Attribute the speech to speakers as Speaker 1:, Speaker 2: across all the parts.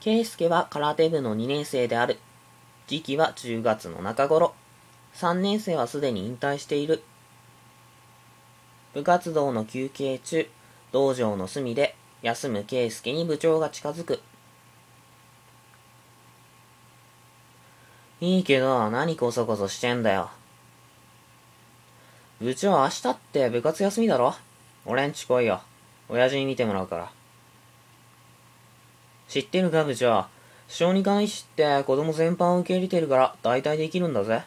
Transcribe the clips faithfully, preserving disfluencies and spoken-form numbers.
Speaker 1: 圭介は空手部のにねん生である。時期はじゅうがつの中頃。さんねん生はすでに引退している。部活動の休憩中、道場の隅で休む圭介に部長が近づく。いいけど、何こそこそしてんだよ。部長、明日って部活休みだろ？俺んち来いよ。親父に見てもらうから。知ってるか部長。小児科医師って子供全般を受け入れてるから大体できるんだぜ。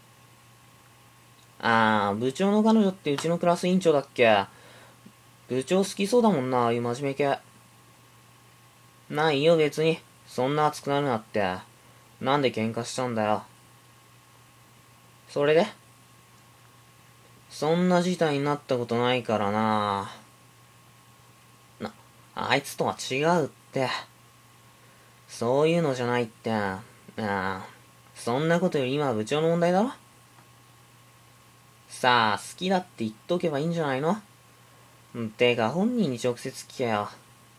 Speaker 1: あー、部長の彼女ってうちのクラス委員長だっけ？部長好きそうだもんな、ああいう真面目系。ないよ別に。そんな熱くなるなって。なんで喧嘩したんだよ。それで？そんな事態になったことないからな。な、あいつとは違うって。そういうのじゃないって。ああ、そんなことより今は部長の問題だろ？さあ、好きだって言っとけばいいんじゃないの？てか、本人に直接聞けよ。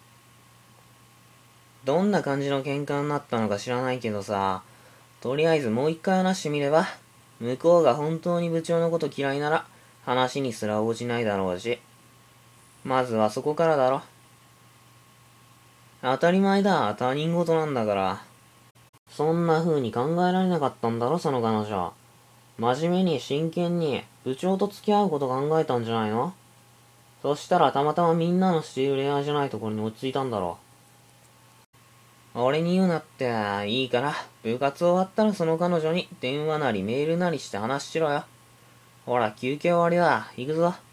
Speaker 1: どんな感じの喧嘩になったのか知らないけどさ、とりあえずもう一回話してみれば、向こうが本当に部長のこと嫌いなら、話にすら応じないだろうし。まずはそこからだろ。当たり前だ、他人事なんだから。そんな風に考えられなかったんだろ、その彼女。真面目に真剣に部長と付き合うこと考えたんじゃないの？そしたらたまたまみんなのしている恋愛じゃないところに落ち着いたんだろう。俺に言うなって、いいから、部活終わったらその彼女に電話なりメールなりして話しろよ。ほら、休憩終わりだ。行くぞ。